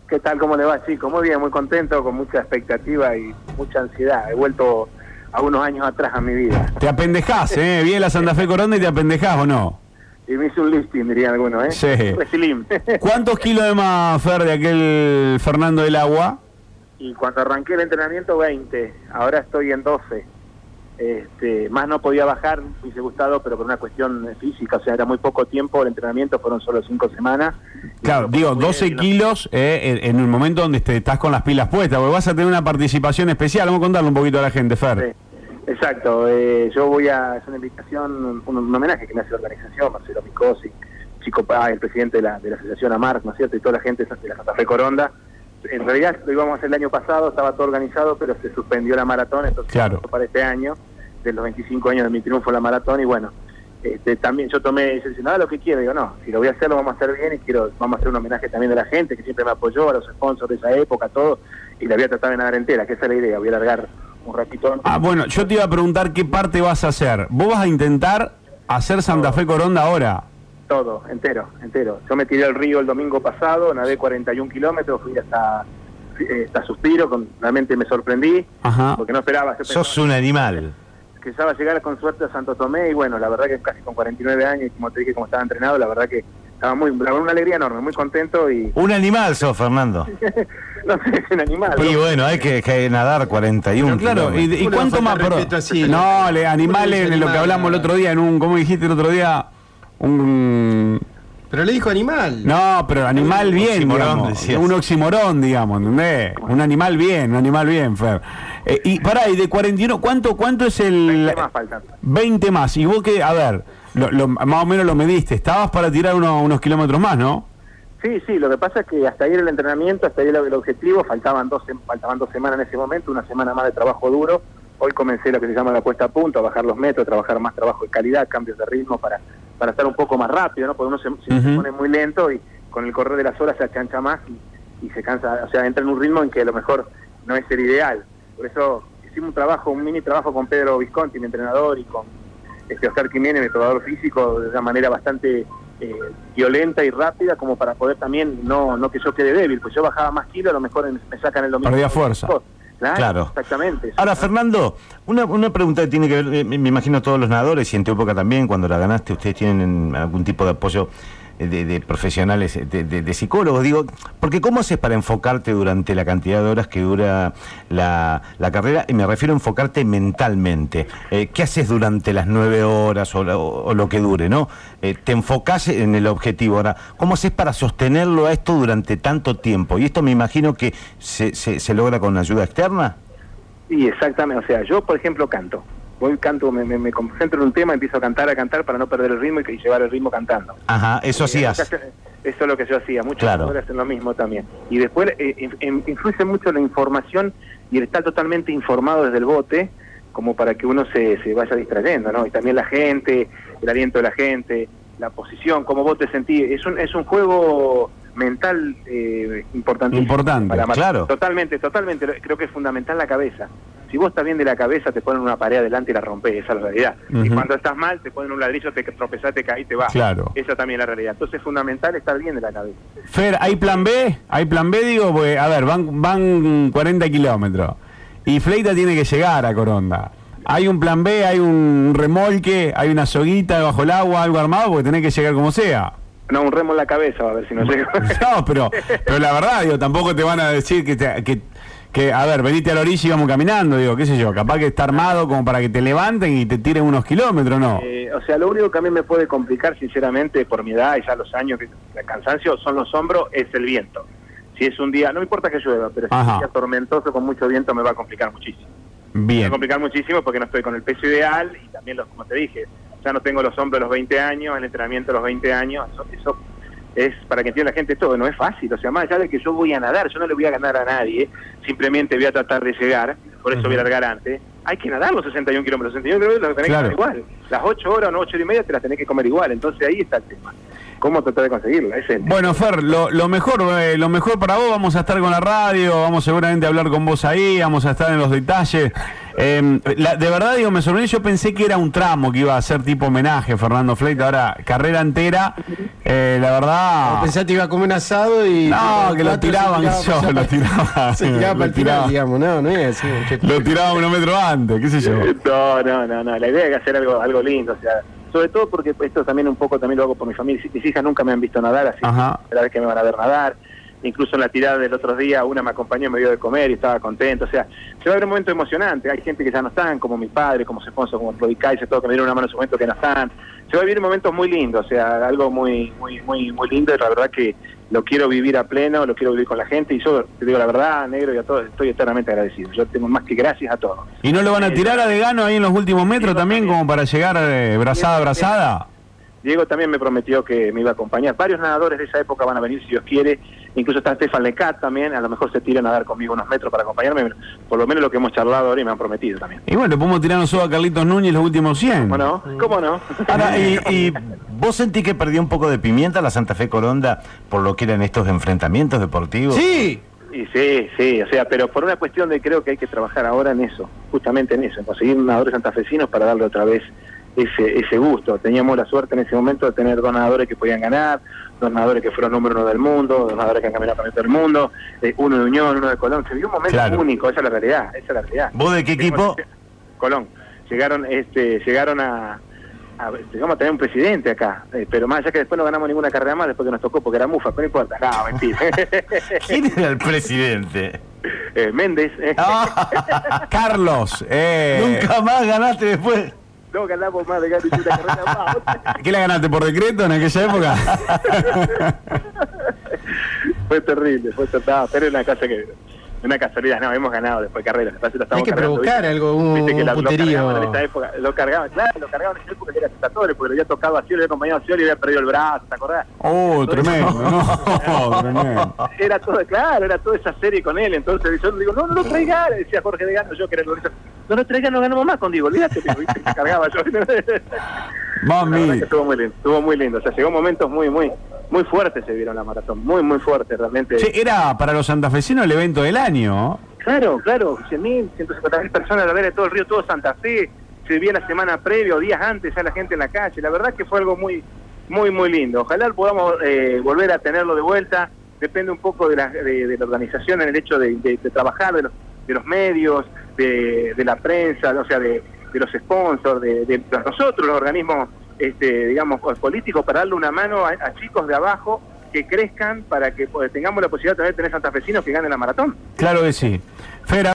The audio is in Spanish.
¿Qué tal? ¿Cómo le va, chico? Muy bien, muy contento, con mucha expectativa y mucha ansiedad. He vuelto a unos años atrás a mi vida. Te apendejás, ¿eh? Vi la Santa Fe Coronda y te apendejás, ¿o no? Y me hice un listing, dirían algunos, ¿eh? Sí. Slim. ¿Cuántos kilos de más, Fer, de aquel Fernando del Agua? Y cuando arranqué el entrenamiento, 20. Ahora estoy en 12. Más no podía bajar, me hubiese gustado, pero por una cuestión física, o sea, era muy poco tiempo, el entrenamiento fueron solo 5 semanas. Claro, digo, 12 kilos en un momento donde estás con las pilas puestas, porque vas a tener una participación especial. Vamos a contarle un poquito a la gente, Fer. Sí, exacto, yo voy a hacer una invitación, un homenaje que me hace la organización, Marcelo Micosi, Chico Paz, el presidente de la asociación AMARC, ¿no es cierto?, y toda la gente de la Santa Fe Coronda. En realidad lo íbamos a hacer el año pasado, estaba todo organizado, pero se suspendió la maratón, entonces claro, para este año, de los 25 años de mi triunfo en la maratón, y bueno, también yo tomé, dice, nada, lo que quiero, digo, no, si lo voy a hacer, lo vamos a hacer bien, y vamos a hacer un homenaje también de la gente que siempre me apoyó, a los sponsors de esa época, todo, y la voy a tratar de nadar entera, que esa es la idea, voy a alargar un ratito. Bueno, yo te iba a preguntar qué parte vas a hacer. ¿Vos vas a intentar hacer Santa Fe Coronda ahora? Todo, entero. Yo me tiré al río el domingo pasado, nadé 41 kilómetros, fui hasta Suspiro, realmente me sorprendí. Ajá. Porque no esperaba. Sos un animal. Que ya va a llegar con suerte a Santo Tomé, y bueno, la verdad que casi con 49 años, y como te dije, como estaba entrenado, la verdad que estaba una alegría enorme, muy contento. Y un animal sos, Fernando. No sé, es un animal. Y bueno, hay que nadar 41 claro, ¿y cuánto más? No, animales, en lo que hablamos el otro día, ¿cómo dijiste el otro día? Pero le dijo animal. No, pero animal bien, digamos, un oximorón, digamos, ¿entendés? Un animal bien, Fer. Y pará, y de 41, ¿cuánto es el...? 20 más faltan. 20 más, y vos que, a ver, más o menos lo mediste, estabas para tirar unos kilómetros más, ¿no? Sí, lo que pasa es que hasta ayer el entrenamiento, hasta ayer el objetivo, faltaban 2 semanas en ese momento, una semana más de trabajo duro. Hoy comencé lo que se llama la puesta a punto, a bajar los metros, trabajar más trabajo de calidad, cambios de ritmo para estar un poco más rápido, ¿no? Porque uno se pone muy lento y con el correr de las horas se achancha más y se cansa, o sea, entra en un ritmo en que a lo mejor no es el ideal. Por eso hicimos un mini trabajo con Pedro Visconti, mi entrenador, y con Oscar Quiménez, mi probador físico, de una manera bastante violenta y rápida, como para poder también, no que yo quede débil, pues yo bajaba más kilos, a lo mejor me sacan el domingo. Perdía fuerza. Claro. Exactamente. Ahora, Fernando, una pregunta que tiene que ver, me imagino todos los nadadores, y en tu época también, cuando la ganaste, ustedes tienen algún tipo de apoyo de profesionales, de psicólogos, digo, porque ¿cómo haces para enfocarte durante la cantidad de horas que dura la carrera? Y me refiero a enfocarte mentalmente. ¿Qué haces durante las 9 horas o lo que dure, no? Te enfocás en el objetivo. Ahora, ¿cómo haces para sostenerlo a esto durante tanto tiempo? Y esto me imagino que se logra con ayuda externa. Sí, exactamente. O sea, yo, por ejemplo, canto. Canto, me concentro en un tema, empiezo a cantar para no perder el ritmo y llevar el ritmo cantando. Ajá, eso hacías. Eso es lo que yo hacía, muchos jugadores hacen lo mismo también. Y después influye mucho la información y el estar totalmente informado desde el bote, como para que uno se vaya distrayendo, ¿no? Y también la gente, el aliento de la gente, la posición, cómo vos te sentís. Es un juego mental importantísimo. Claro. Totalmente, creo que es fundamental la cabeza. Si vos estás bien de la cabeza, te ponen una pared adelante y la rompés, esa es la realidad. Y cuando estás mal, te ponen un ladrillo, te tropezás, te caes y te vas. Claro. Esa también es la realidad. Entonces es fundamental estar bien de la cabeza. Fer, ¿hay plan B? ¿Hay plan B? Digo, pues, a ver, van 40 kilómetros. Y Fleita tiene que llegar a Coronda. ¿Hay un plan B? ¿Hay un remolque? ¿Hay una soguita bajo el agua? ¿Algo armado? Porque tenés que llegar como sea. No, un remo en la cabeza, a ver si no llega. No, pero la verdad, digo, tampoco te van a decir que a ver, venite a la orilla y vamos caminando, digo, qué sé yo, capaz que está armado como para que te levanten y te tiren unos kilómetros, ¿no? O sea, lo único que a mí me puede complicar, sinceramente, por mi edad y ya los años, el cansancio, son los hombros, es el viento. Si es un día, no importa que llueva, pero si es un día tormentoso con mucho viento me va a complicar muchísimo. Bien. Me va a complicar muchísimo porque no estoy con el peso ideal y también, como te dije, ya no tengo los hombros a los 20 años, el entrenamiento a los 20 años, eso es para que entienda la gente todo, no es fácil, o sea, más allá de que yo voy a nadar, yo no le voy a ganar a nadie, simplemente voy a tratar de llegar, por eso voy a largar antes, hay que nadar los 61 kilómetros, los 61 kilómetros los tenés que comer igual, las 8 horas o no 8 horas y media te las tenés que comer igual, entonces ahí está el tema. cómo tratar de conseguirla. Bueno, Fer, lo mejor para vos, vamos a estar con la radio, vamos seguramente a hablar con vos ahí, vamos a estar en los detalles. De verdad, digo, me sorprendió, yo pensé que era un tramo que iba a ser tipo homenaje a Fernando Fleita, ahora carrera entera, la verdad... Pensé que iba a comer un asado y... No, que lo tiraban, lo tiraba. Se tiraba para el final, digamos, no es así. Lo tiraba unos metros antes, qué sé yo. No, la idea es hacer algo lindo, o sea, sobre todo porque esto también un poco también lo hago por mi familia. Mis hijas nunca me han visto nadar, así que la vez que me van a ver nadar. Incluso en la tirada del otro día una me acompañó y me dio de comer y estaba contento. O sea, se va a ver un momento emocionante. Hay gente que ya no están, como mi padre, como su esposo, como Rodi Kaiser, todo que me dieron una mano en su momento que no están. Se va a vivir momentos muy lindos, o sea, algo muy lindo, y la verdad que lo quiero vivir a pleno, lo quiero vivir con la gente, y yo te digo la verdad, negro, y a todos estoy eternamente agradecido. Yo tengo más que gracias a todos. ¿Y no lo van a tirar a Degano ahí en los últimos metros también, como para llegar brazada a brazada? Diego también me prometió que me iba a acompañar. Varios nadadores de esa época van a venir, si Dios quiere. Incluso está Stefan Lecat también. A lo mejor se tira a nadar conmigo unos metros para acompañarme. Por lo menos lo que hemos charlado ahora y me han prometido también. Y bueno, le podemos tirar nosotros a Carlitos Núñez los últimos 100. ¿Cómo no? ¿Cómo no? Ahora, y ¿vos sentís que perdió un poco de pimienta la Santa Fe Coronda por lo que eran estos enfrentamientos deportivos? Sí. Y sí, o sea, pero por una cuestión de creo que hay que trabajar ahora en eso, justamente en eso, en conseguir nadadores santafesinos para darle otra vez ese gusto. Teníamos la suerte en ese momento de tener 2 nadadores que podían ganar, 2 nadadores que fueron número 1 del mundo, 2 nadadores que han caminado por el mundo, uno de Unión, uno de Colón. Se vio un momento único, esa es la realidad, ¿Vos de qué equipo? Colón. Llegaron a llegamos a tener un presidente acá, pero más allá que después no ganamos ninguna carrera más después que nos tocó porque era mufa, pero no importa. No, mentira. ¿Quién era el presidente? Méndez. Carlos. Nunca más ganaste después. No ganamos más de ganar una carrera más. ¿Qué la ganaste por decreto en aquella época? Fue terrible, pero era una casualidad, no, hemos ganado después de carreras. Hay que provocar algo, un puterío. En esa época, lo cargaban en esa época que era sentatores, porque lo había tocado a Scioli, le había acompañado a Scioli y había perdido el brazo, ¿te acordás? Tremendo, tremendo. Era toda esa serie con él, entonces yo digo, no lo traigan, decía Jorge Degano, yo que era el organizador, no lo traigan, no ganamos más contigo, olvídate, ¿viste? Me cargaba yo. Mami. Estuvo muy lindo, o sea, llegó momentos muy fuertes se vieron la maratón, muy fuertes realmente. Che, era para los santafesinos el evento del año. Claro, 100.000, 150.000 personas a ver de todo el río, todo Santa Fe, se vivía la semana previa o días antes ya la gente en la calle, la verdad que fue algo muy lindo. Ojalá podamos volver a tenerlo de vuelta, depende un poco de la organización en el hecho de trabajar, de los medios, de la prensa, o sea, de los sponsors, de nosotros, los organismos digamos, políticos, para darle una mano a chicos de abajo que crezcan para que tengamos la posibilidad de tener santafesinos que ganen la maratón. Claro que sí. Fer,